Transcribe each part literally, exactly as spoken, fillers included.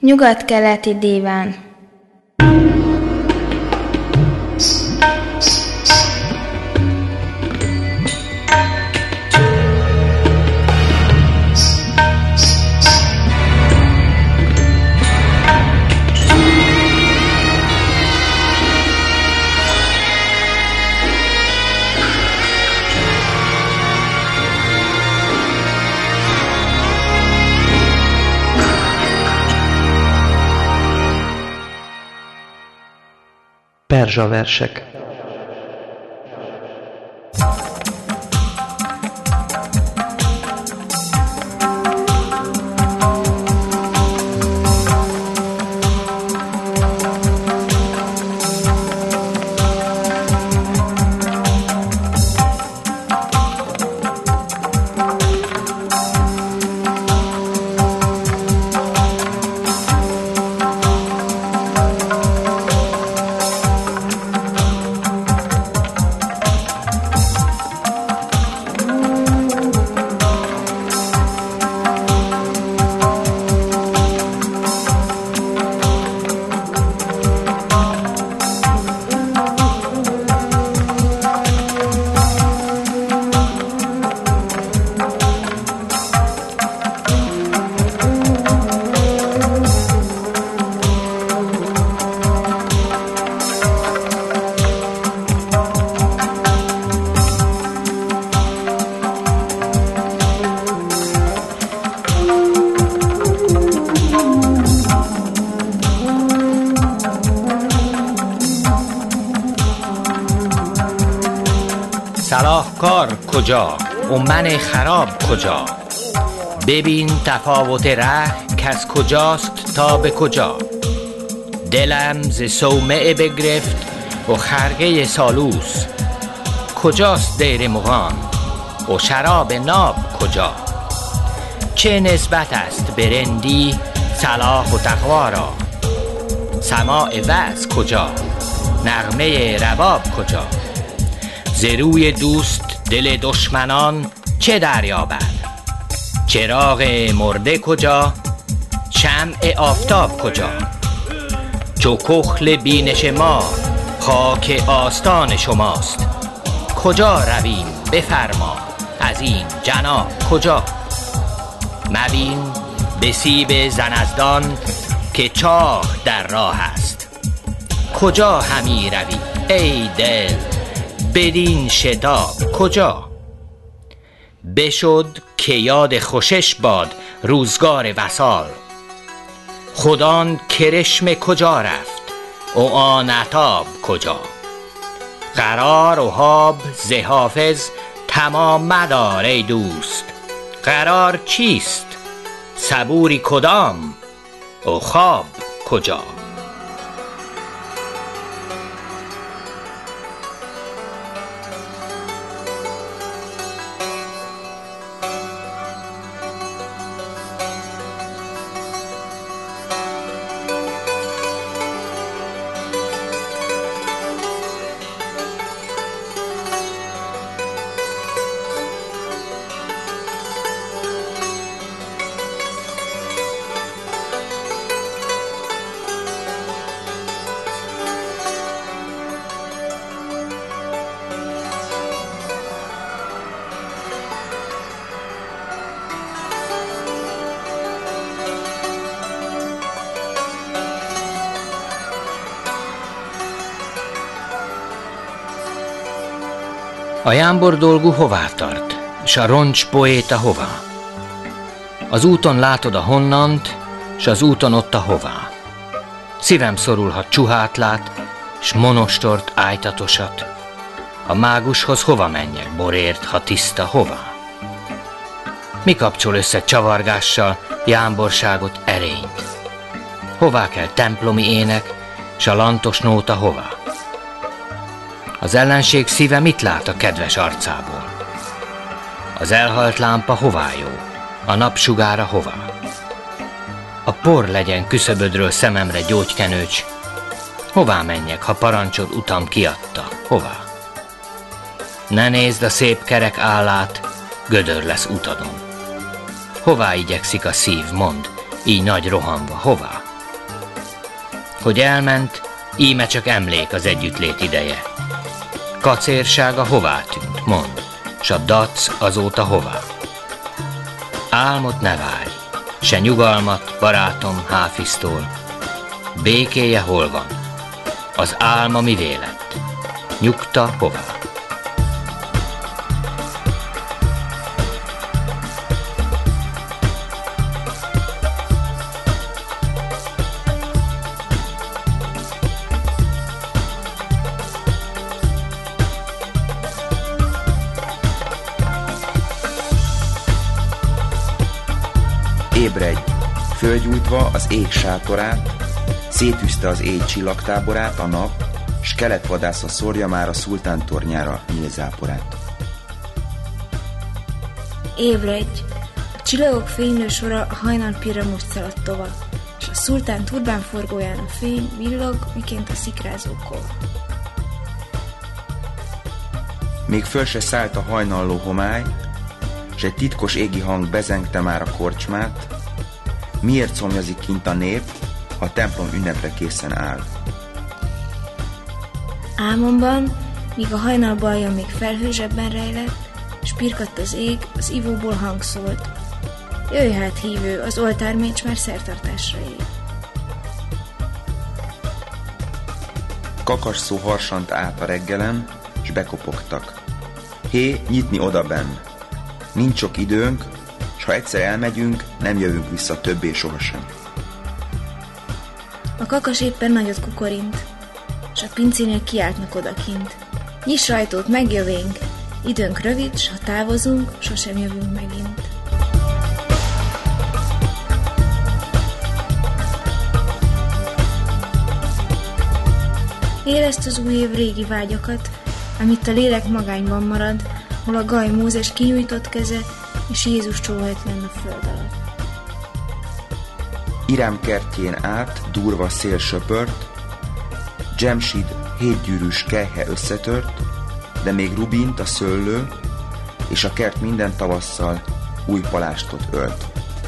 Nyugat-keleti díván. Perzsaversek. صلاحکار کجا و من خراب کجا؟ ببین تفاوت ره کس کجاست تا به کجا. دلم ز صومعه بگرفت و خرقه سالوس. کجاست دیر مغان و شراب ناب کجا؟ چه نسبت است برندی صلاح و تقوا را؟ سماع وعظ کجا؟ نغمه رباب کجا؟ ز روی دوست دل دشمنان چه دریابد؟ چراغ مرده کجا؟ شمع آفتاب کجا؟ چو کحل بینش ما خاک آستان شماست. کجا رویم بفرما از این جناب کجا؟ مبین به سیب زنزدان که چاه در راه است. کجا همی روی ای دل بدین شتاب کجا؟ بشد که یاد خوشش باد روزگار وصال. خدان کرشم کجا رفت و آن عتاب کجا؟ قرار و حاب ز حافظ تمام مدار ای دوست. قرار چیست؟ صبوری کدام و خواب کجا؟ A jámbor dolgú hová tart, s a roncs poéta hová? Az úton látod a honnant, s az úton ott a hová. Szívem szorul, ha csuhát lát, s monostort ájtatosat. A mágushoz hova menjek, borért, ha tiszta hová? Mi kapcsol össze csavargással, jámborságot, erényt? Hová kell templomi ének, s a lantos nóta hová? Az ellenség szíve mit lát a kedves arcából? Az elhalt lámpa hová jó? A napsugára hová? A por legyen küszöbödről szememre gyógykenőcs. Hová menjek, ha parancsod utam kiadta? Hová? Ne nézd a szép kerek állát, gödör lesz utadon. Hová igyekszik a szív, mondd, így nagy rohanva, hová? hogy elment, íme csak emlék az együttlét ideje. Kacérsága hová tűnt, mond, s a dac azóta hová? Álmot ne várj, se nyugalmat, barátom, Háfisztól. Békéje hol van? Az álma mivé lett? Nyugta hová? Ébredj! Fölgyújtva az ég sátorát, szétűzte az éj csillagtáborát a nap, s keletvadászva szórja már a szultán tornyára nyílzáporát. Ébredj! A csillagok fénylő sora a hajnal Piramust szaladt tova, és a szultán turbán forgóján a fény villog, miként a szikrázó kova. Még föl se szállt a hajnalló homály, s egy titkos égi hang bezengte már a korcsmát. Miért szomjazik kint a nép, ha a templom ünnepre készen áll? Álmomban, míg a hajnal balja még felhőzsebben rejlett, s pirkadt az ég, az ivóból hang szólt. Jöjj hát, hívő, az oltármécs már szertartásra ér. Kakas szó harsant át a reggelen, s bekopogtak. Hé, nyitni odabenn! Nincs sok időnk, s ha egyszer elmegyünk, nem jövünk vissza többé sohasem. A kakas éppen nagyot kukorint, s a pincénél kiáltnak odakint. Nyiss ajtót, megjövénk! Időnk rövid, s ha távozunk, sosem jövünk megint. Érezd az új év régi vágyakat, amit a lélek magányban marad, hol a gaj Mózes kinyújtott keze, és Jézus csóhajt lenn a föld alatt. Irám kertjén át durva szél söpört, Dzsemsid hétgyűrűs kelyhe összetört, de még rubint a szőlő, és a kert minden tavasszal új palástot ölt.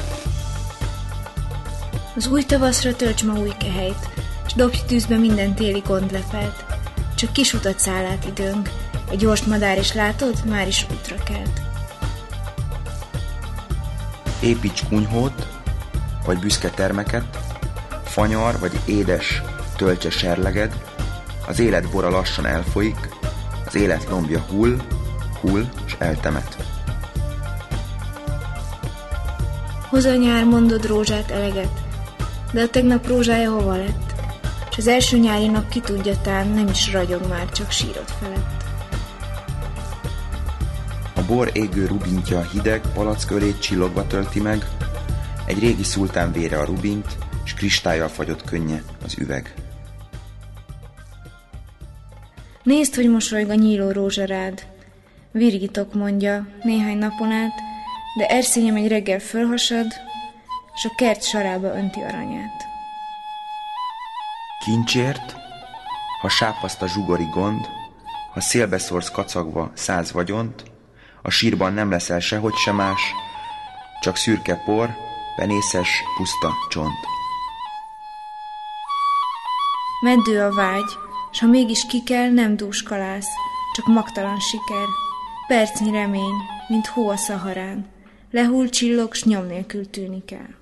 Az új tavaszra tölts ma új kehelyt, s dobj tűzbe minden téli gondlepelt. Csak kis utat száll át időnk, egy gyors madár is látod, már is útra kelt. Építs kunyhót, vagy büszke termeket, fanyar vagy édes töltse serleged, az élet bora lassan elfolyik, az élet lombja hull, hull, s eltemet. Hoz a nyár, mondod rózsát eleget, de a tegnap rózsája hova lett? És az első nyári nap ki tudja tán, nem is ragyog már, csak sírod felett. A bor égő rubintja hideg palackölét csillogva tölti meg, egy régi szultán vére a rubint, s kristályjal fagyott könnye az üveg. Nézd, hogy mosolyg a nyíló rózsa rád. Virgitok, mondja, néhány napon át, de erszényem egy reggel fölhasad, s a kert sarába önti aranyát. Kincsért, ha sápaszt a zsugori gond, ha szélbe szórsz kacagva száz vagyont, a sírban nem leszel sehogy se más, csak szürke por, penészes, puszta csont. Meddő a vágy, s ha mégis ki kell, nem dúskalász, csak magtalan siker. Percnyi remény, mint hó a Szaharán, lehull csillog, s nyom nélkül tűnik el.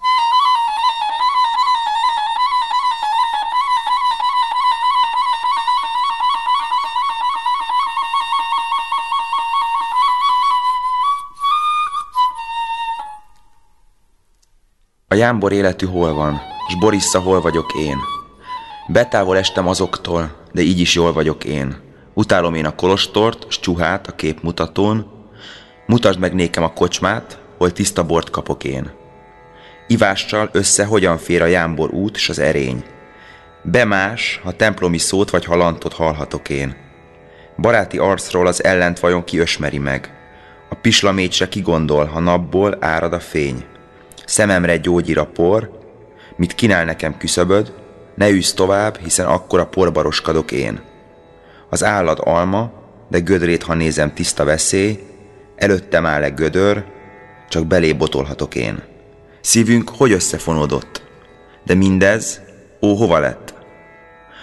A jámbor életű hol van, s Borissza hol vagyok én? Betávol estem azoktól, de így is jól vagyok én. Utálom én a kolostort, s csuhát a képmutatón. Mutasd meg nékem a kocsmát, hol tiszta bort kapok én. Ivással össze hogyan fér a jámbor út s az erény. Bemás, ha templomi szót vagy halantot hallhatok én. Baráti arcról az ellent vajon ki ösmeri meg? A pislamécsre ki gondol, ha napból árad a fény? Szememre gyógyír a por, mit kínál nekem küszöböd, ne űzz tovább, hiszen akkor a porba roskadok én. Az állad alma, de gödrét, ha nézem, tiszta veszély, előttem áll egy gödör, csak belé botolhatok én. Szívünk hogy összefonódott? De mindez, ó, hova lett?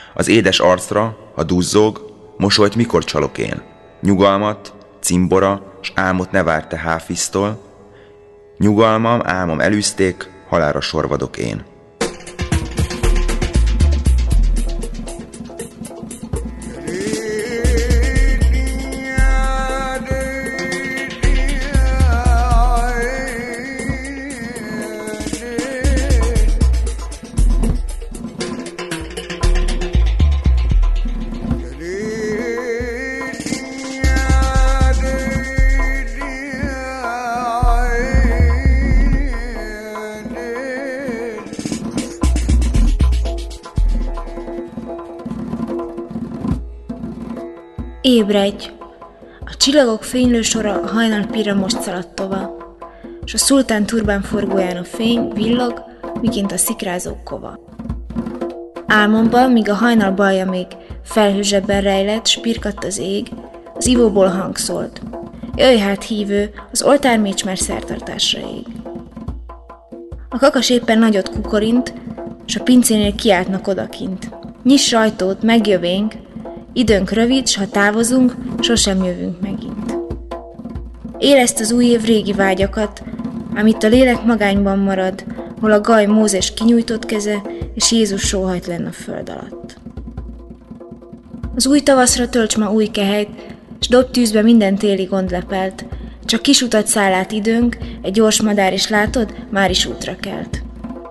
Az édes arcra, ha duzzog, mosolyt mikor csalok én? Nyugalmat, cimbora, s álmot ne vár te háfisztól. Nyugalmam, álmom elűzték, halálra sorvadok én. Ébredj! A csillagok fénylő sora a hajnalpírra most szaladt tova, s a szultán turbán forgóján a fény villog, miként a szikrázók kova. Álmomban, míg a hajnal balja még felhőzsebben rejlett, s pirkadt az ég, az ivóból hang szólt. Jöjj hát, hívő, az oltármécs már szertartásra ég. A kakas éppen nagyot kukorint, s a pincénél kiáltnak odakint. Nyiss ajtót, megjövénk, időnk rövid, s ha távozunk, sosem jövünk megint. Éleszt az új év régi vágyakat, ám itt a lélek magányban marad, hol a gaj Mózes kinyújtott keze, és Jézus sóhajt lenn a föld alatt. Az új tavaszra tölts ma új kehelyt, s dob tűzbe minden téli gond lepelt, csak kis utat száll át időnk, egy gyors madár is látod, már is útra kelt.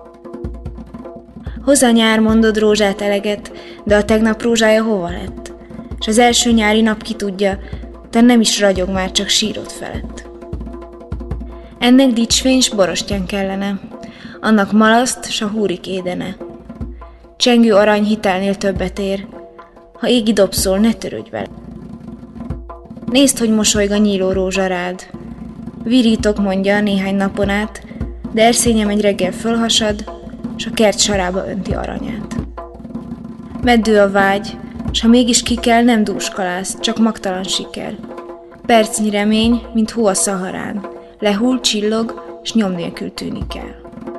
Hozzá nyár, mondod rózsát eleget, de a tegnap rózsája hova lett? S az első nyári nap ki tudja, te nem is ragyog már, csak sírod felett. Ennek dicsfény s borostyán kellene, annak malaszt s a húrik édene. Csengő arany hitelnél többet ér, ha égi dobszól, ne törődj vele. Nézd, hogy mosolyg a nyíló rózsa rád. Virítok, mondja néhány napon át, de erszényem egy reggel fölhasad, s a kert sarába önti aranyát. Meddő a vágy, s ha mégis ki kell, nem dúskalász, csak magtalan siker. Percnyi remény, mint hó a szaharán, lehull, csillog, s nyom nélkül tűnik el.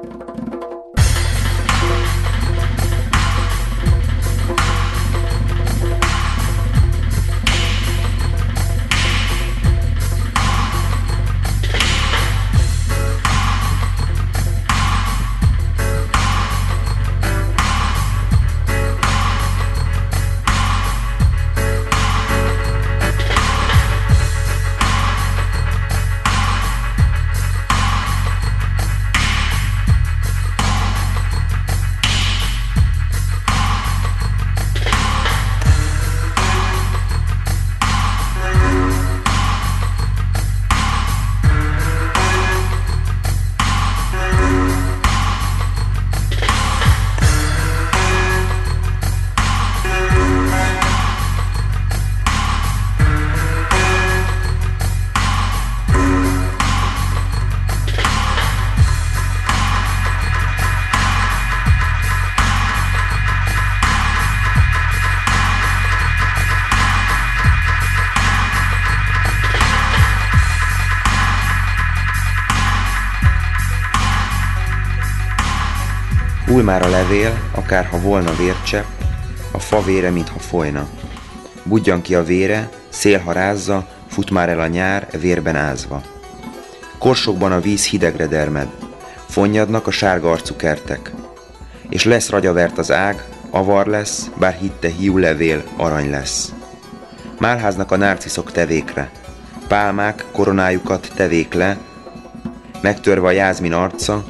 Hull már a levél, akárha volna vércsepp, a fa vére, mintha folyna. Budjan ki a vére, szél ha rázza, fut már el a nyár, vérben ázva. Korsokban a víz hidegre dermed, fonnyadnak a sárga arcú kertek. És lesz ragyavert az ág, avar lesz, bár hitte hiú levél, arany lesz. Málháznak a nárciszok tevékre, pálmák koronájukat tevék le, megtörve a jázmin arca,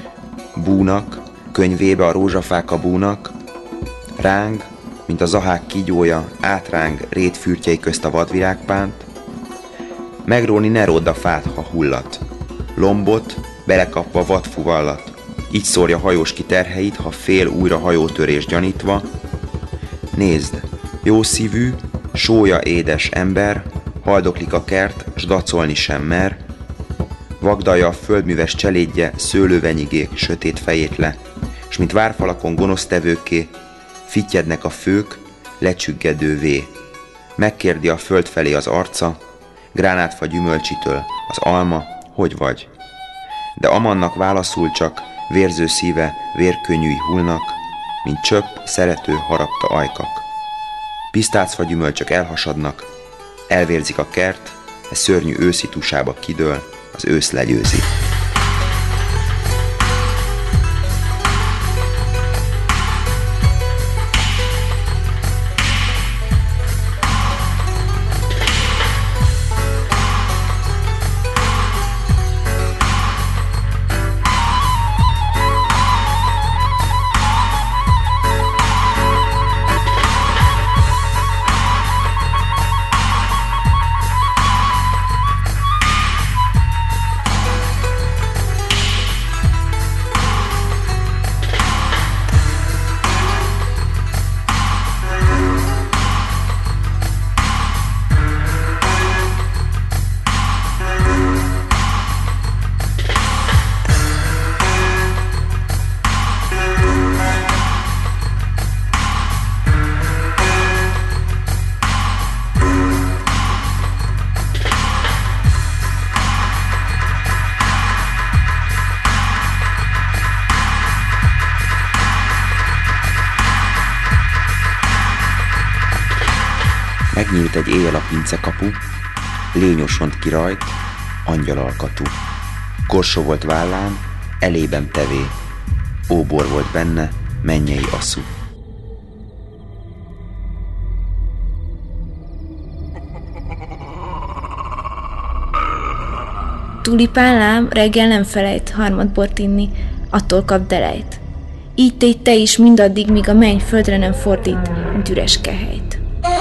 búnak, könyvébe a rózsafák a búnak, ráng, mint a zahák kígyója, átráng rétfürtjei közt a vadvirágpánt, megróni ne ródd a fát, ha hullat, lombot belekapva vadfuvallat, így szórja hajós ki terheit, ha fél újra hajótörés gyanítva. Nézd, jó szívű, sója édes ember, haldoklik a kert, s dacolni sem mer, vagdalja a földműves cselédje szőlővenyigék sötét fejét le, s mint várfalakon gonosztevőkké, fittyednek a fők, lecsüggedővé. Megkérdi a föld felé az arca, gránátfa gyümölcsitől, az alma, hogy vagy? De Amannak válaszul csak, vérző szíve, vérkönnyűi hullnak, mint csöpp, szerető, harapta ajkak. Pisztácfa gyümölcsök elhasadnak, elvérzik a kert, e szörnyű őszi tusába kidől, az ősz legyőzi. Megnyílt egy éjjel a pincekapu, lényosont ki rajt, angyalalkatú. Korsó volt vállán, elében tevé, óbor volt benne, mennyei asszú. Tulipánlám reggel nem felejt harmad bort inni, attól kap delejt. Így tégy te is mindaddig, míg a menny földre nem fordít, mint üres kehelyt.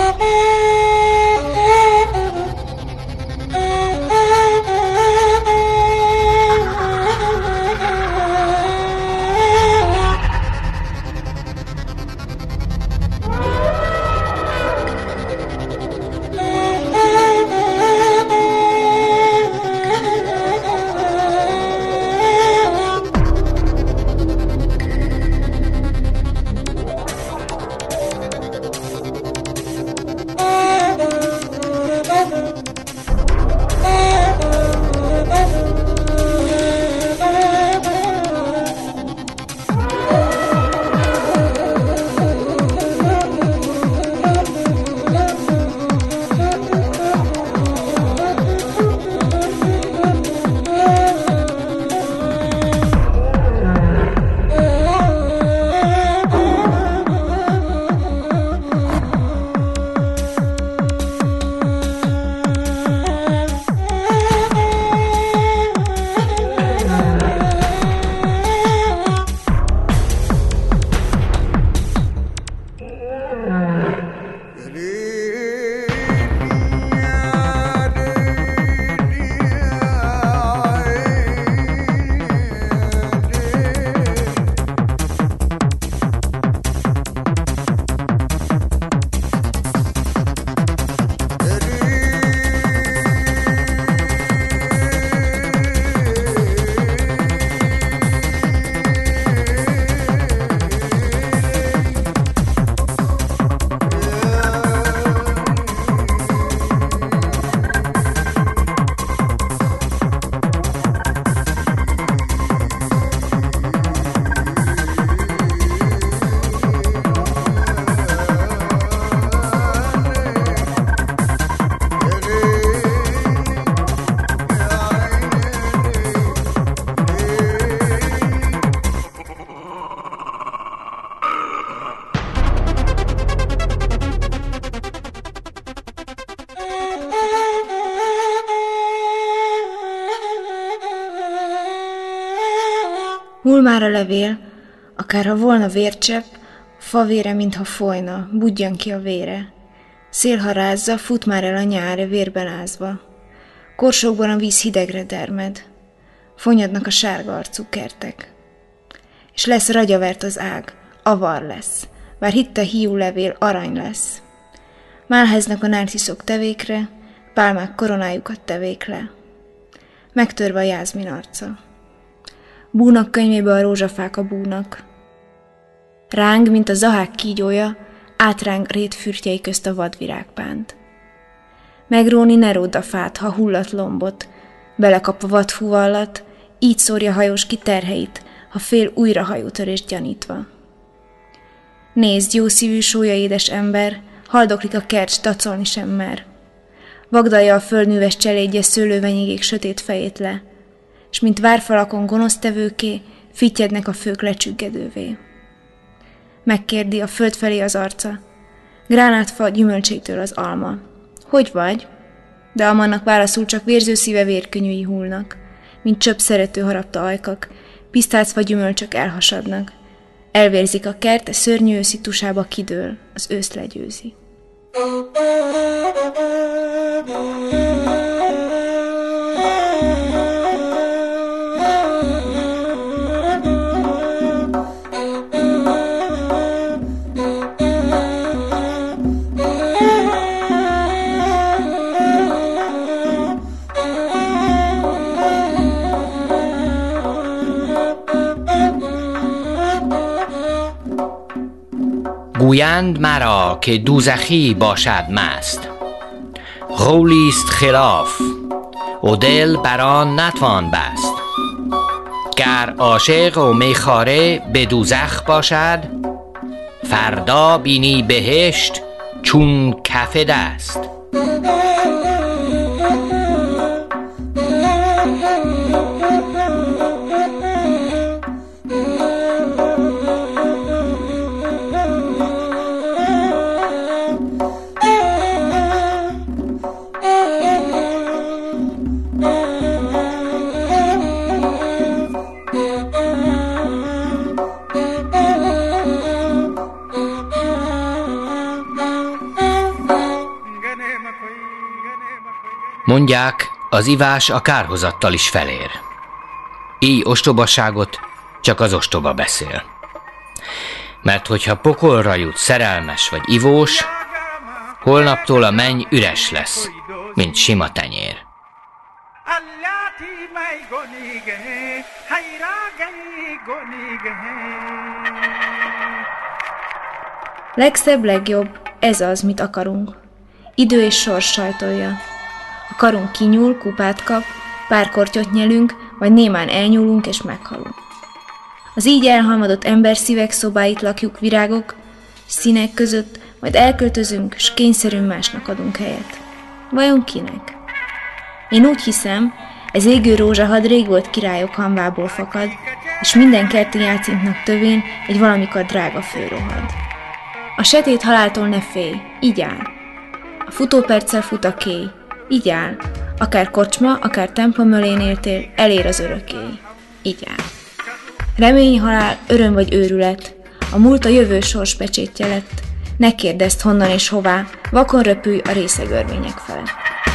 Hull már a levél, akárha volna vércsepp, a favére, mintha folyna, budjan ki a vére. Szél harázza, fut már el a nyár, vérben ázva. Korsókban a víz hidegre dermed. Fonyadnak a sárga arcú kertek. És lesz ragyavert az ág, avar lesz, bár hitt a hiú levél arany lesz. Málheznek a nárciszok tevékre, pálmák koronájukat tevék le. Megtörve a jázmin arca. Búnak könyvébe a rózsafák a búnak. Ráng, mint a zahák kígyója, átráng rétfürtjei közt a vadvirágpánt. Megróni ne ródd a fát, ha hullat lombot, belekap a vadfúvallat, így szórja hajós ki terheit, ha fél újra hajótörést gyanítva. Nézd, jó szívű, sója édes ember, haldoklik a kert, s tacolni sem mer. Vagdalja a földműves cselédje szőlővenyigék sötét fejét le, s mint várfalakon gonosztevőké, fittyednek a fők lecsüggedővé. Megkérdi a föld felé az arca, gránátfa gyümölcsétől az alma. Hogy vagy? De Amannak válaszul csak vérző szíve vérkönyűi hullnak, mint csöpp szerető harapta ajkak, pisztácfa gyümölcsök elhasadnak. Elvérzik a kert, a szörnyű őszi tusába kidől, az őszt legyőzi. گویند مرا که دوزخی باشد مست، غولیست خلاف و دل بران نتوان بست. گر عاشق و میخواره به دوزخ باشد، فردا بینی بهشت چون کف دست. Mondják, az ivás a kárhozattal is felér. Így ostobaságot csak az ostoba beszél. Mert hogyha pokolra jut szerelmes vagy ivós, holnaptól a menny üres lesz, mint sima tenyér. Legszebb, legjobb, ez az, mit akarunk. Idő és sors sajtolja. A karunk kinyúl, kupát kap, pár kortyot nyelünk, vagy némán elnyúlunk és meghalunk. Az így elhalmodott emberszívek szobáit lakjuk virágok, színek között, majd elköltözünk, s kényszerűen másnak adunk helyet. Vajon kinek? Én úgy hiszem, ez égő rózsahad rég volt királyok hamvából fakad, és minden kerti játszintnak tövén egy valamikor drága fő rohad. A setét haláltól ne félj, így áll. A futóperccel fut a kéj, így áll. Akár kocsma, akár templom ölén éltél, elér az örökély. Így áll. Remény, halál, öröm vagy őrület, a múlt a jövő sors pecsétje lett. Ne kérdezd honnan és hová, vakon röpülj a részegörvények felett.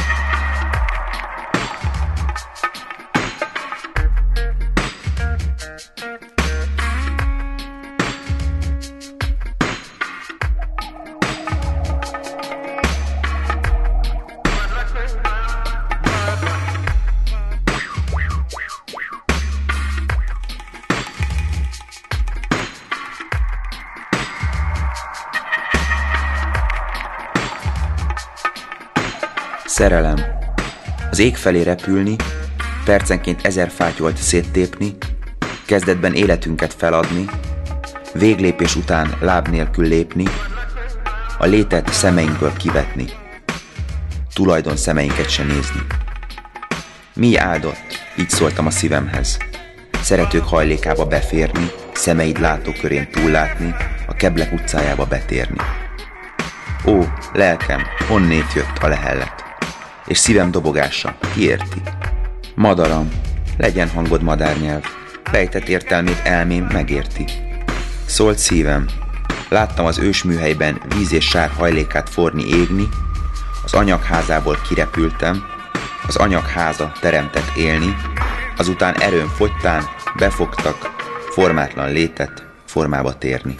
Szerelem. Az ég felé repülni, percenként ezer fátyolt széttépni, kezdetben életünket feladni, véglépés után láb nélkül lépni, a létet szemeinkből kivetni, tulajdon szemeinket se nézni. Mi áldott, így szóltam a szívemhez, szeretők hajlékába beférni, szemeid látókörén túllátni, a Keblek utcájába betérni. Ó, lelkem, honnét jött a lehellet, és szívem dobogása, ki érti? Madaram, legyen hangod madárnyelv, rejtett értelmét elmém megérti. Szólt szívem, láttam az ősműhelyben víz és sár hajlékát forni égni, az anyagházából kirepültem, az anyagháza teremtett élni, azután erőn fogytán befogtak, formátlan létet formába térni.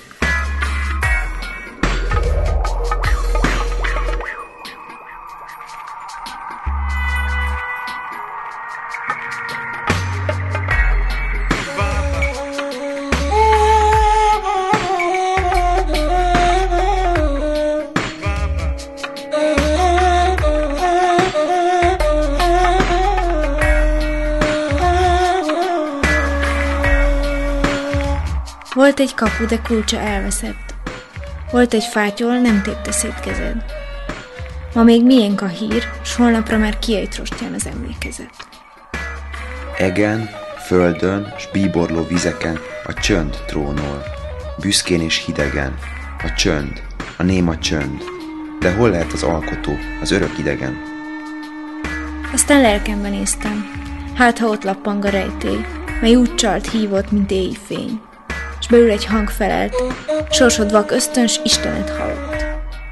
Volt egy kapu, de kulcsa elveszett. Volt egy fátyol, nem tépte szét kezed. Ma még miénk a hír, s holnapra már kiejt rostján az emlékezet. Egen, földön, s bíborló vizeken a csönd trónol. Büszkén és hidegen. A csönd, a néma csönd. De hol lehet az alkotó, az örök idegen? Aztán lelkemben néztem. Hát, ha ott lappang a rejtély, mely úgy csalt hívott, mint éji fény. S belül egy hang felelt, sorsod vak ösztöns Istenet halott.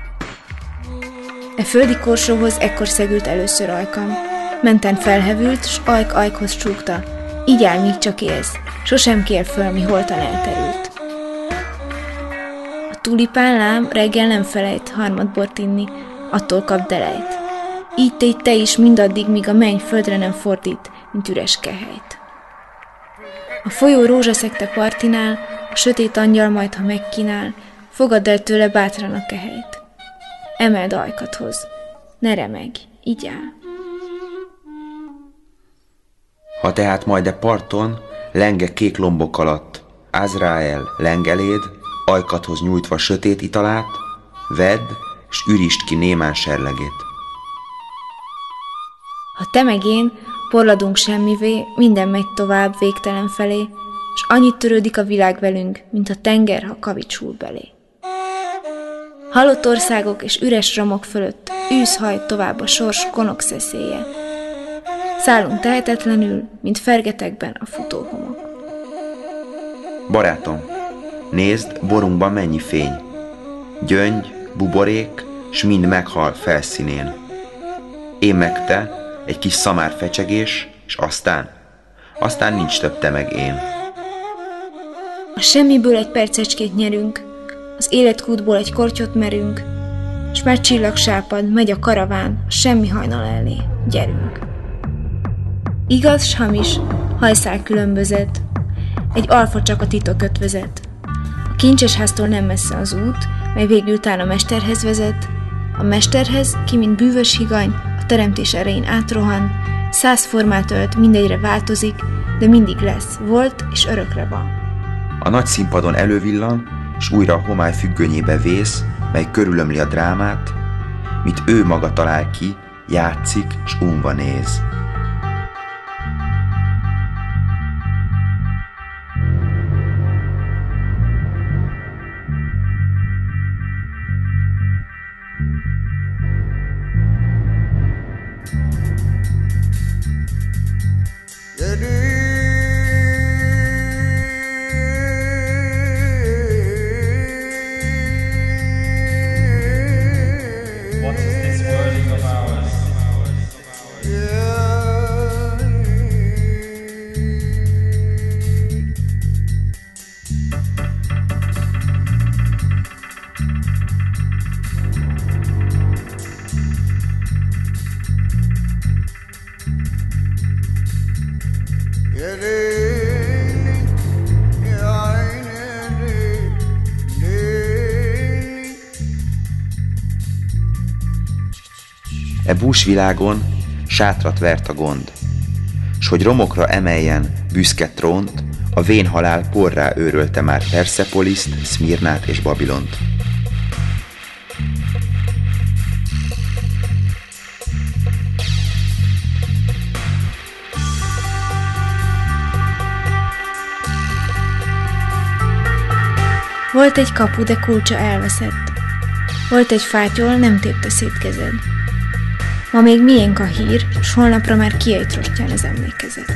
E földi korsóhoz ekkor szegült először ajkam. Menten felhevült, s ajk-ajkhoz csúgta. Így áll, míg csak élsz, sosem kér föl, mi holtan elterült. A tulipán lám reggel nem felejt harmad bort inni, attól kap delejt. Így tégy te is mindaddig, míg a menny földre nem fordít, mint üres kehelyt. A folyó rózsaszekte partinál, a sötét angyal majd, ha megkínál, fogadd el tőle bátran a kehelyt. Emeld ajkadhoz, ne remegj, így áll. Ha tehát majd e parton, lenge kék lombok alatt, Azrael lengeléd, ajkadhoz nyújtva sötét italát, vedd, s ürítsd ki némán serlegét. Ha te meg én, porladunk semmivé, minden megy tovább végtelen felé, s annyit törődik a világ velünk, mint a tenger, ha kavicsul belé. Halott országok és üres romok fölött űz hajt tovább a sors konok szeszélye. Szállunk tehetetlenül, mint fergetekben a futóhomok. Barátom, nézd, borunkban mennyi fény. Gyöngy, buborék, s mind meghal felszínén. Én meg te, egy kis szamár fecsegés, és aztán, aztán nincs több te meg én. A semmiből egy percecskét nyerünk, az életkútból egy kortyot merünk, s már csillagsápad, megy a karaván, a semmi hajnal elé, gyerünk. Igaz, s hamis, hajszál különbözet, egy alfa csak a titok vezet. A kincsesháztól nem messze az út, mely végül tán a mesterhez vezet. A mesterhez, ki mint bűvös higany, a teremtés erején átrohan, száz formát ölt, mindegyre változik, de mindig lesz, volt és örökre van. A nagy színpadon elővillan, s újra a homály függönyébe vész, mely körülömli a drámát, mit ő maga talál ki, játszik, s unva néz. E búsvilágon sátrat vert a gond, s hogy romokra emeljen büszke trónt, a vén halál porrá őrölte már Perszepoliszt, Szmirnát és Babilont. Volt egy kapu, de kulcsa elveszett. Volt egy fátyol, nem tépte szét kezed. Ma még miénk a hír, s holnapra már kiejt rostján az emlékezet.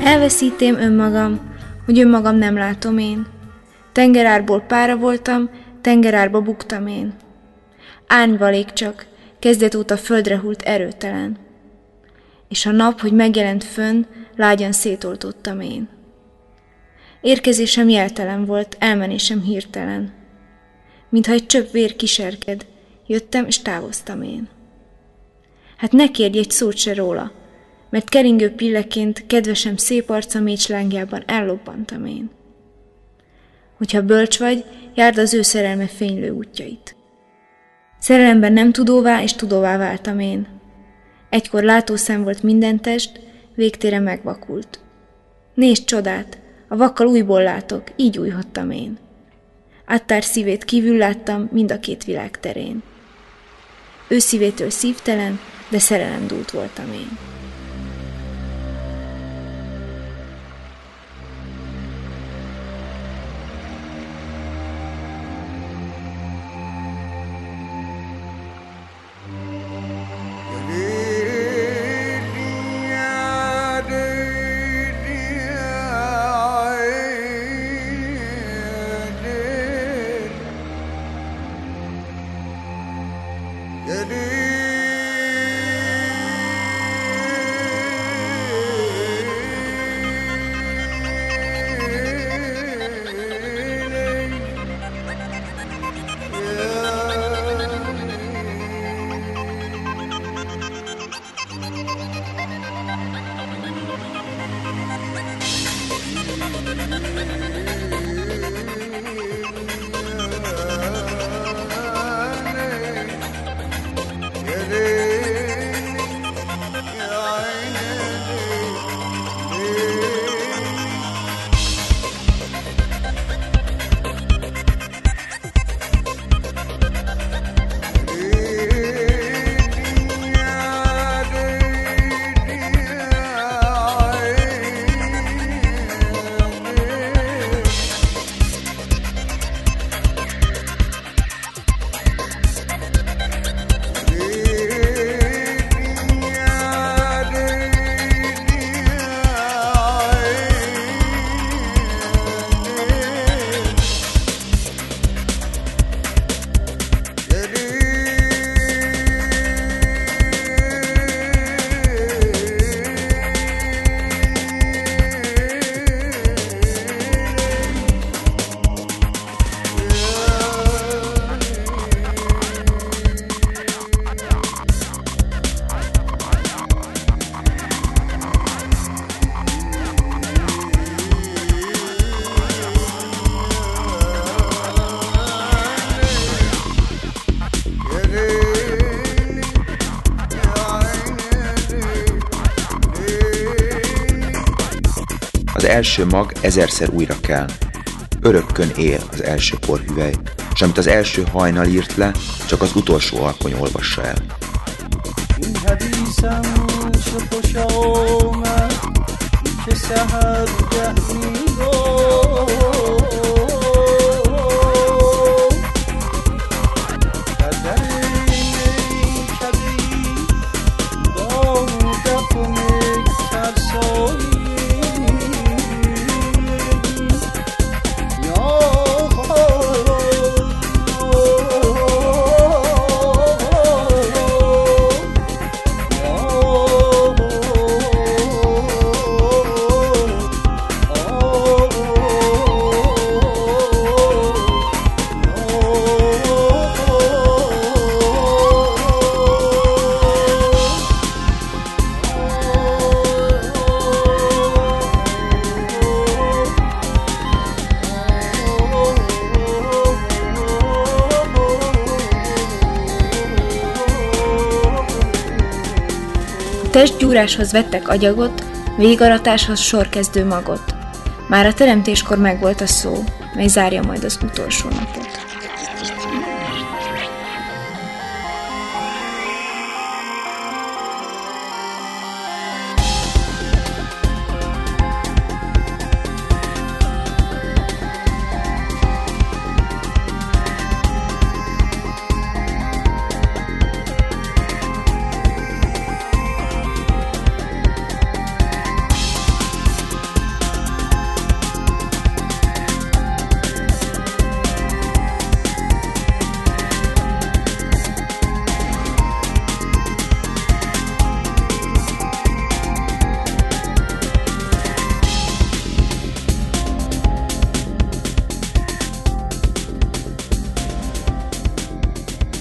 Elveszítém önmagam, hogy önmagam nem látom én. Tengerárból pára voltam, tengerárba buktam én. Árnyvalék csak, kezdet óta földre hult erőtelen. És a nap, hogy megjelent fönn, lágyan szétoltottam én. Érkezésem jeltelen volt, elmenésem hirtelen. Mintha egy csöpp vér kiserked, jöttem és távoztam én. Hát ne kérj egy szót se róla, mert keringő pilleként kedvesem szép arca mécslángjában ellobbantam én. Hogyha bölcs vagy, járd az ő szerelme fénylő útjait. Szerelemben nem tudóvá és tudóvá váltam én. Egykor látószem volt minden test, végtére megvakult. Nézd csodát, a vakkal újból látok, így újhattam én. Attár szívét kívül láttam mind a két világ terén. Ő szívétől szívtelen, de szerelemdúlt voltam én. Az első mag ezerszer újra kell. Örökkön él az első porhüvely, és amit az első hajnal írt le, csak az utolsó alkony olvassa el. Testgyúráshoz vettek agyagot, végaratáshoz sorkezdő magot. Már a teremtéskor megvolt a szó, mely zárja majd az utolsó napot.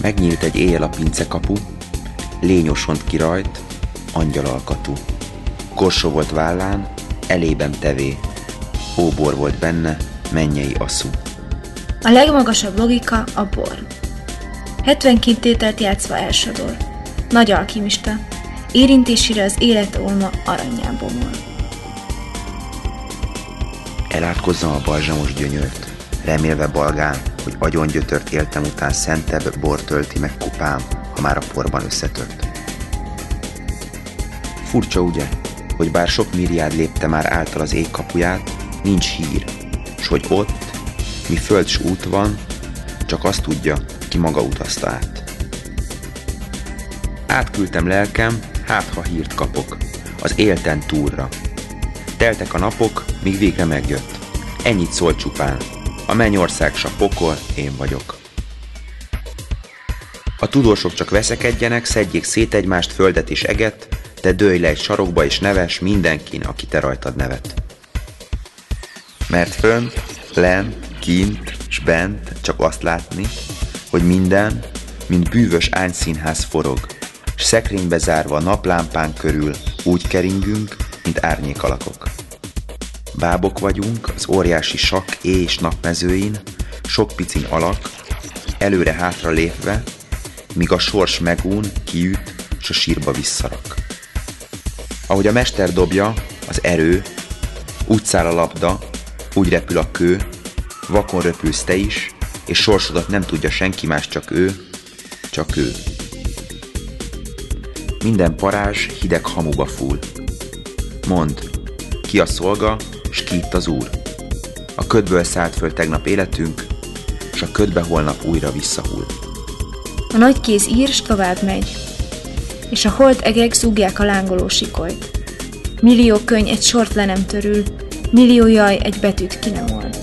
Megnyílt egy éjjel a pincekapu, lényosont ki rajt, angyal alkatú. Korsó volt vállán, elében tevé, óbor volt benne, mennyei asszú. A legmagasabb logika a bor. hetvenkét tételt játszva elsodor. Nagy alkimista, érintésére az élet olma aranyából mol. Elátkozzam a balzsamos gyönyört, remélve balgán, hogy agyongyötört éltem után szentebb bor tölti meg kupám, ha már a porban összetört. Furcsa ugye, hogy bár sok milliárd lépte már által az ég kapuját, nincs hír, s hogy ott, mi föld s út van, csak azt tudja, ki maga utazta át. Átküldtem lelkem, hát ha hírt kapok, az élten túlra. Teltek a napok, míg végre megjött. Ennyit szólt csupán, a mennyország s a pokol, én vagyok. A tudósok csak veszekedjenek, szedjék szét egymást, földet és eget, te dőlj le egy sarokba és neves mindenkin, aki te rajtad nevet. Mert fönt, lent, kint s bent csak azt látni, hogy minden, mint bűvös ányszínház forog, s szekrénybe zárva a naplámpán körül úgy keringünk, mint árnyékalakok. Bábok vagyunk az óriási sakk éj és napmezőin, sok piciny alak, előre-hátra lépve, míg a sors megún, kiüt, s a sírba visszarak. Ahogy a mester dobja, az erő, úgy száll a labda, úgy repül a kő, vakon röpülsz te is, és sorsodat nem tudja senki más, csak ő, csak ő. Minden parázs hideg hamuba fúl. Mondd, ki a szolga, s ki itt az úr? A ködből szállt föl tegnap életünk, s a ködbe holnap újra visszahull. A nagy kéz ír, s tovább megy, és a holt egek zúgják a lángoló sikolyt. Millió könyv egy sort le nem törül, millió jaj egy betűt ki nem old.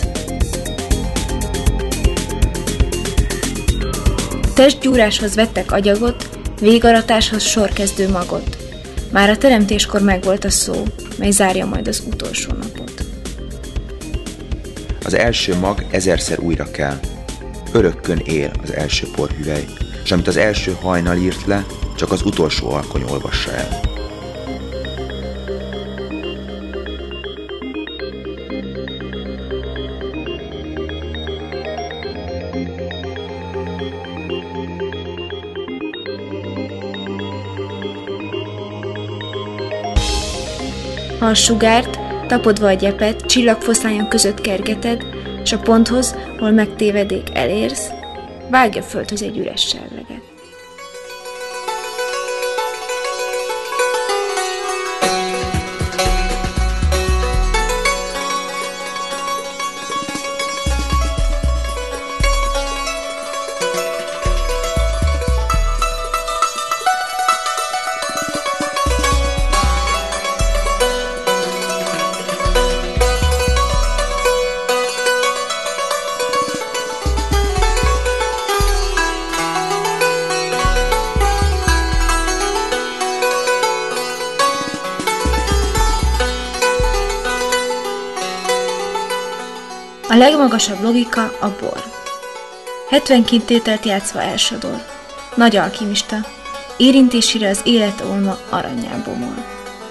Testgyúráshoz vettek agyagot, végaratáshoz sorkezdő magot. Már a teremtéskor megvolt a szó, mely zárja majd az utolsó napot. Az első mag ezerszer újra kell. Örökkön él az első porhüvely, és amit az első hajnal írt le, csak az utolsó alkony olvassa el. Ha a sugárt, tapodva a gyepet, csillagfoszlányon között kergeted, s a ponthoz, hol megtévedék elérsz, vágja földhöz egy üres serleget. A legmagasabb logika a bor. hetvenkét tételt játszva elsodor. Nagy alkimista, érintésére az élet olma aranyából mol.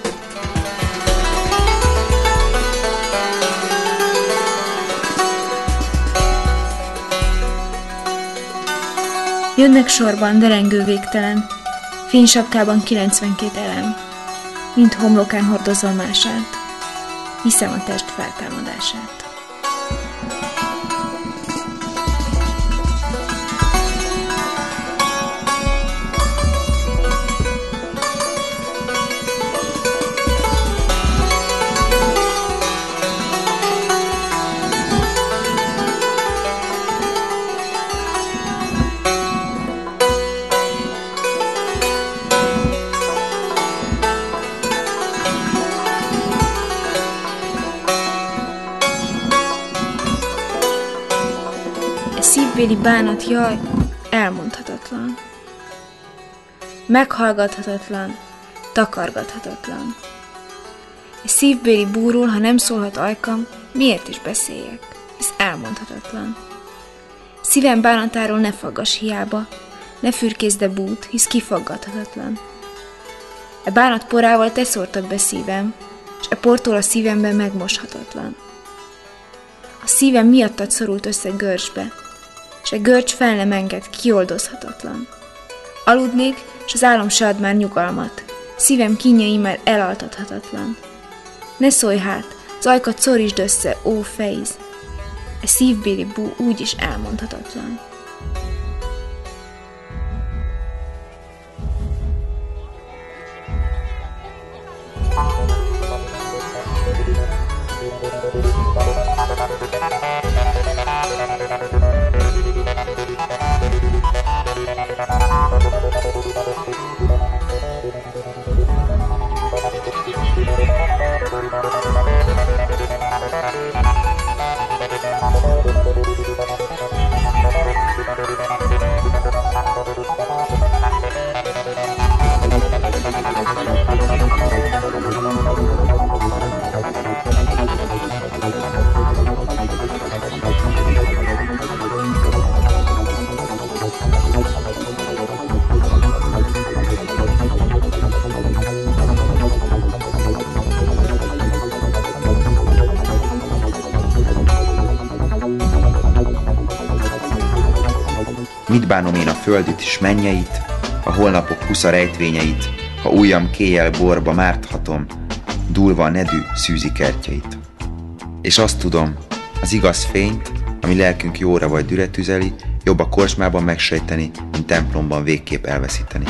Jönnek sorban derengő végtelen, fénysapkában kilencvenkét elem, mint homlokán hordozva mását, hiszem a test feltámadását. Szívbéli bánat, jaj, elmondhatatlan. Meghallgathatatlan, takargathatatlan. Egy szívbéli búról, ha nem szólhat ajkam, miért is beszéljek? Ez elmondhatatlan. Szívem bánatáról ne faggass hiába, ne fürkészd a bút, hisz kifaggathatatlan. E bánat porával te szórtad be szívem, s e portól a szívemben megmoshatatlan. A szívem miattad szorult össze görcsbe, s e görcs fel nem enged, kioldozhatatlan. Aludnék, s az álom se ad már nyugalmat, szívem kínjai már elaltathatatlan. Ne szólj hát, az ajkat szorítsd össze, ó fejz, e szívbéli bú úgyis elmondhatatlan. Mit bánom én a földit s mennyeit, a holnapok pusza rejtvényeit, ha ujjam kéjjel borba márthatom, dúlva a nedű szűzi kertjeit. És azt tudom, az igaz fényt, ami lelkünk jóra vagy düre tüzeli, jobb a korsmában megsejteni, mint templomban végképp elveszíteni.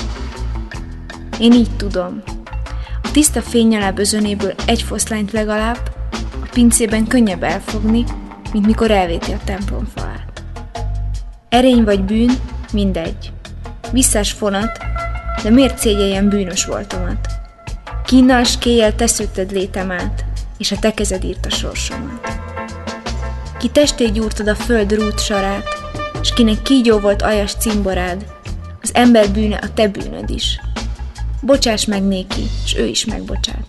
Én így tudom. A tiszta fénynyaláb özönéből egy foszlányt legalább, a pincében könnyebb elfogni, mint mikor elvéti a templom falát. Erény vagy bűn, mindegy. Visszás fonat, de miért szégyeljen bűnös voltomat? Kínnal s kéjjel te szőtted létem át, és a te kezed írt a sorsomat. Ki testét gyúrtad a föld rút sarát, s kinek kígyó volt aljas cimborád, az ember bűne a te bűnöd is. Bocsáss meg néki, s ő is megbocsát.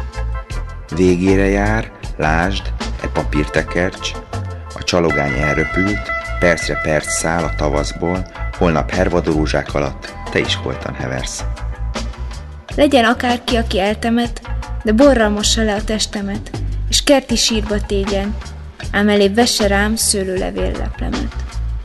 Végére jár, lásd, e papírtekercs, a csalogány elröpült, percre perc száll a tavaszból, holnap hervadózsák alatt te is holtan heversz. Legyen akárki, aki eltemet, de borral mossa le a testemet, és kerti sírba tégyen, ám elébb vesse rám szőlőlevél leplemet.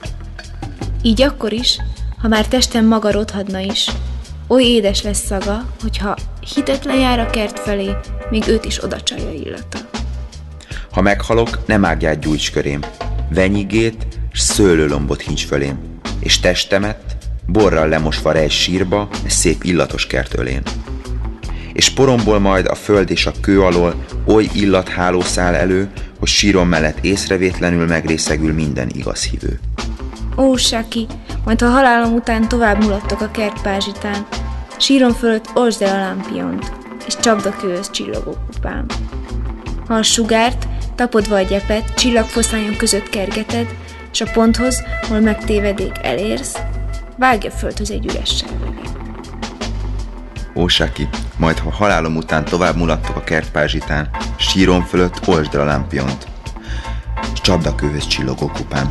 Így akkor is, ha már testem maga rothadna is, oly édes lesz szaga, hogyha hitetlen jár a kert felé, még őt is odacsalja illata. Ha meghalok, nem ágját gyújts körém, venyigét s szőlőlombot hincs fölém, és testemet borral lemosva rejts sírba, egy szép illatos kert ölén. És poromból majd a föld és a kő alól oly illatháló száll elő, hogy sírom mellett észrevétlenül megrészegül minden igaz hívő. Ó, Saki, majd ha halálom után tovább mulattok a kert pázsitán, sírom fölött olsd el a lámpiont, és csapd a kőhöz csillogó kupám. Ha a sugárt, tapodva a gyepet, csillagfoszlányon között kergeted, s a ponthoz, hol megtévedék elérsz, vágj a földhöz egy üres selveget. Ó, Saki, majd ha halálom után tovább mulattok a kertpázsitán, sírom fölött olsd el a lámpiont, s csapd a kőhöz csillogó kupám.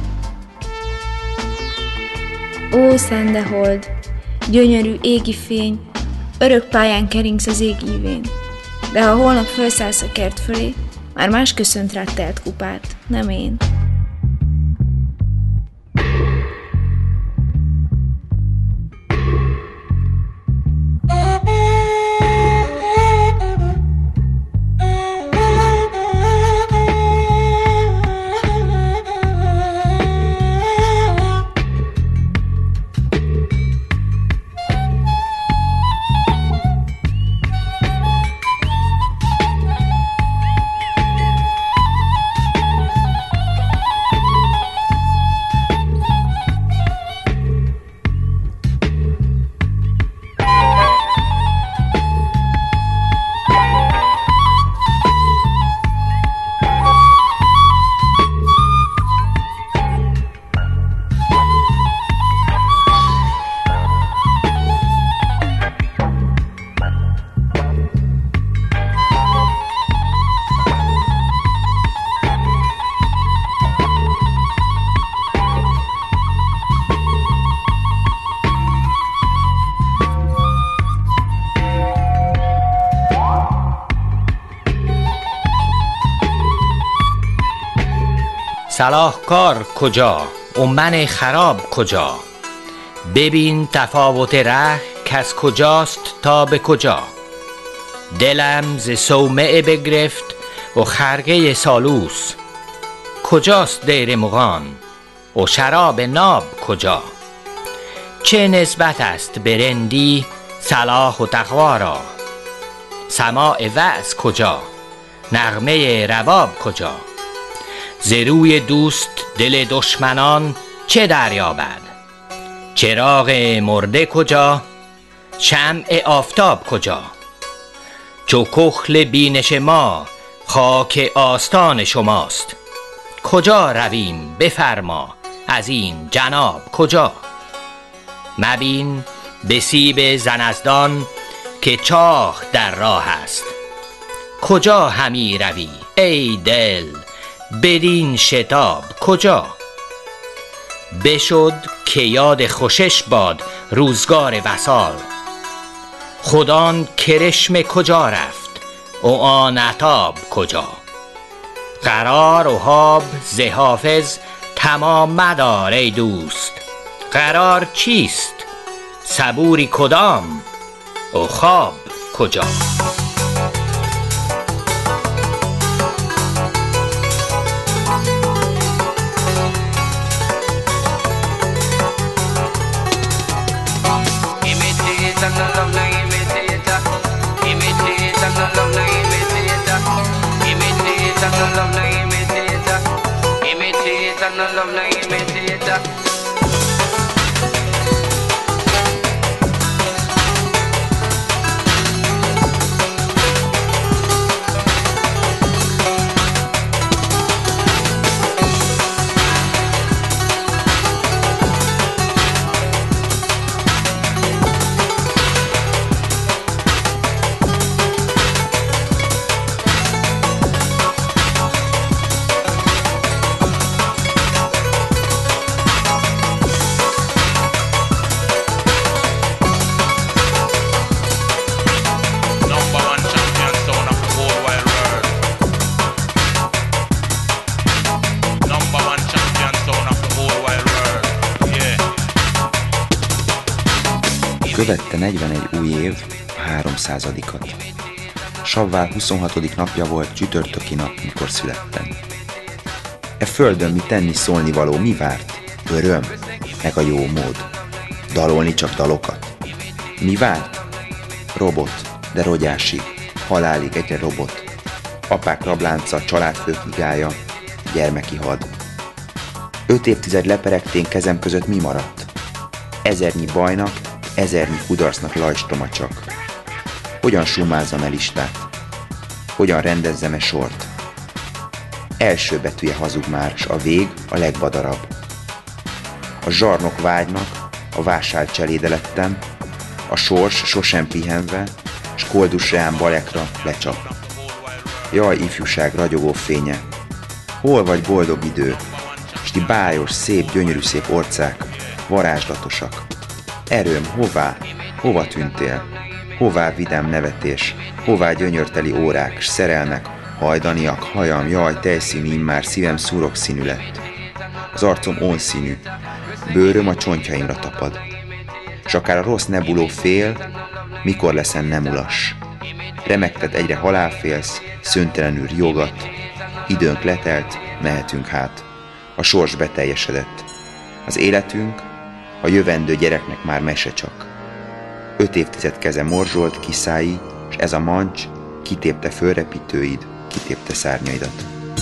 Ó, szende hold, gyönyörű égi fény, örök pályán keringsz az ég ívén, de ha holnap felszállsz a kert fölé, már más köszönt rád telt kupát, nem én. صلاحکار کجا و من خراب کجا؟ ببین تفاوت ره کس کجاست تا به کجا. دلم ز صومعه بگرفت و خرقه سالوس، کجاست دیر مغان و شراب ناب کجا؟ چه نسبت است به رندی صلاح و تقوا را؟ سماع وعظ کجا؟ نغمه رباب کجا؟ ز روی دوست دل دشمنان چه دریابد؟ چراغ مرده کجا؟ شمع آفتاب کجا؟ چو کحل بینش ما خاک آستان شماست، کجا رویم بفرما از این جناب کجا؟ مبین به سیب زنزدان که چاه در راه است، کجا همی روی ای دل بدین شتاب کجا؟ بشد که یاد خوشش باد روزگار وصال، خدان کرشم کجا رفت و آن عتاب کجا؟ قرار و حاب ز حافظ تمام مدار ای دوست، قرار چیست؟ صبوری کدام و خواب کجا؟ Követte negyvenegy új év a háromszázadikat. Savvár huszonhatodik napja volt, csütörtöki nap, mikor születtem. E földön mi tenni szólnivaló, mi várt? Öröm, meg a jó mód. Dalolni csak dalokat. Mi várt? Robot, de rogyásig, halálig egyre robot. Apák rablánca, családfők igája, gyermeki had. Öt évtized leperegtén kezem között mi maradt? Ezernyi bajnak, ezernyi kudarcnak lajstroma csak. Hogyan summázzam el listát? Hogyan rendezzem-e sort? Első betűje hazug már, s a vég a legvadarabb. A zsarnok vágynak, a vásár cseléde lettem, a sors sosem pihenve, s koldus reám balekra lecsap. Jaj, ifjúság ragyogó fénye, hol vagy boldog idő, s ti bájos, szép, gyönyörű szép orcák, varázslatosak. Erőm, hová, hova tűntél? Hová vidám nevetés, hová gyönyörteli órák, s szerelmek, hajdaniak, hajam, jaj, tejszínű immár, szívem szúrok-színű lett. Az arcom ónszínű, bőröm a csontjaimra tapad. S akár a rossz nebuló fél, mikor leszen nem ulas. Remegted egyre halálfélsz, szüntelenül riogat, időnk letelt, mehetünk hát. A sors beteljesedett. Az életünk, a jövendő gyereknek már mese csak. Öt évtized keze morzsolt, kiszái, s ez a mancs kitépte fölrepítőid, kitépte szárnyaidat.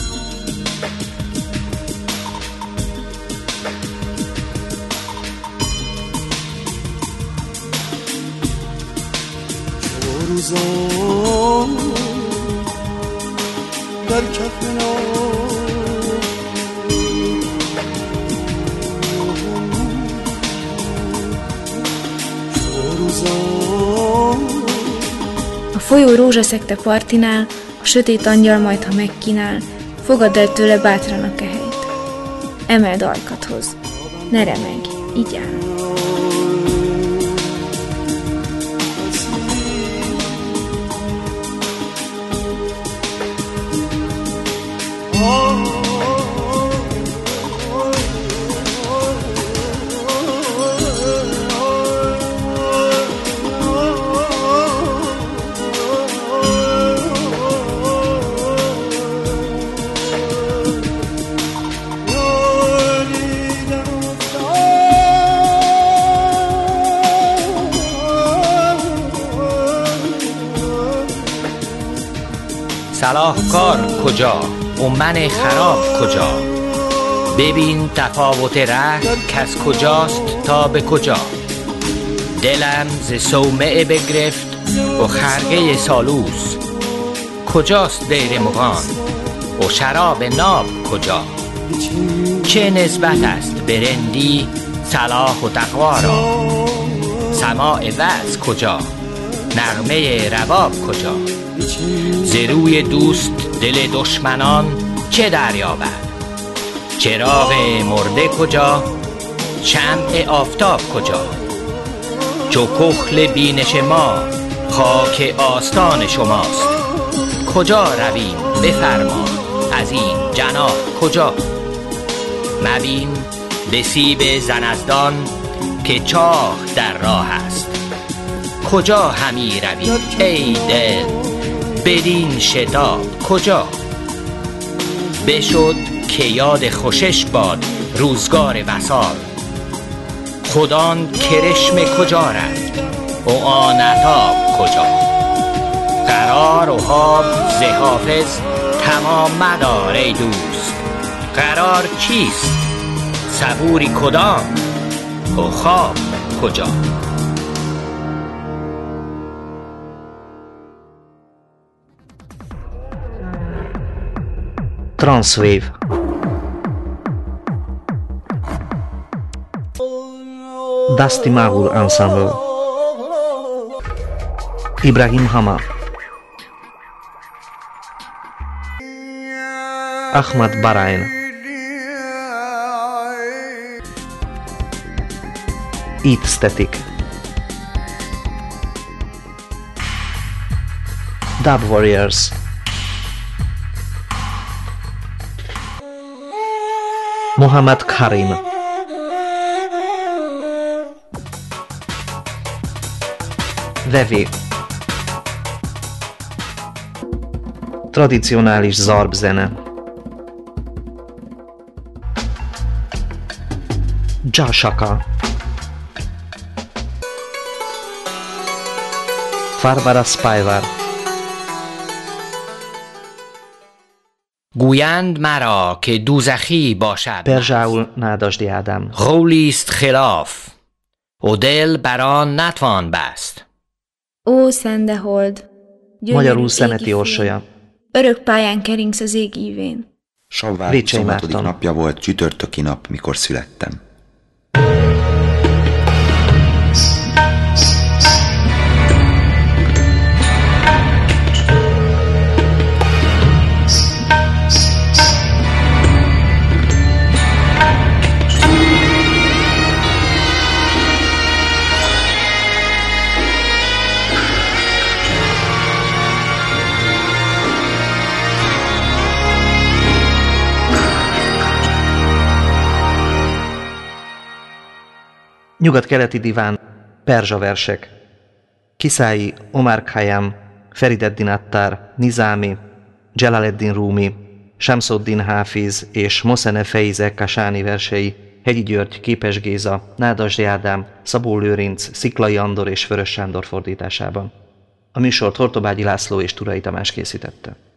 روزان در کف A folyó rózsaszekte partinál, a sötét angyal majd, ha megkínál, fogadd el tőle bátran a kehelyt. Emeld alkathoz, ne remegj, így áll. صلاح کار کجا و من خراب کجا ببین تفاوت ره کس کجاست تا به کجا دلم ز صومعه بگرفت و خرقه سالوس کجاست دیر مغان و شراب ناب کجا چه نسبت است به رندی صلاح و تقوا را سماع وعظ کجا نغمه رباب کجا ز روی دوست دل دشمنان چه دریابد چراغ مرده کجا شمع آفتاب کجا چو کحل بینش ما خاک آستان شماست کجا رویم بفرما از این جناب کجا مبین به سیب زنزدان که چاه در راه است کجا همی روی ای دل بدین شتاب کجا بشد که یاد خوشش باد روزگار وصال خودان کرشم کجا رفت و آن عطاب کجا قرار و خواب ز حافظ تمام مدار ای دوست قرار چیست صبوری کدام و خواب کجا Transwave Dusty Mahul Ensemble Ibrahim Hama Ahmad Barain Eat Static Dub Warriors Muhammad Karim Vevi Tradicionális zarb zene Jashaka Farbara Spyvar گویند مرا که دوزخی باشد پرژاول ناداشتی آدم قولی است خلاف و دل بران نتوان بست Ó, Szendehold, Magyarul Szeneti Orsolya. Örök pályán keringsz az ég ívén. Savvár huszonhatodik napja volt, csütörtöki nap, mikor születtem. Nyugat-keleti diván, perzsa versek. Kiszái, Omar Khayyam, Ferideddin Attar, Nizami, Jalaleddin Rumi, Shamsuddin Hafiz és Mohsen Feize Kashani versei, Hegyi György, Képes Géza, Nádasdy Ádám, Szabó Lőrinc, Sziklay Andor és Vörös Sándor fordításában. A műsort Hortobágyi László és Turay Tamás készítette.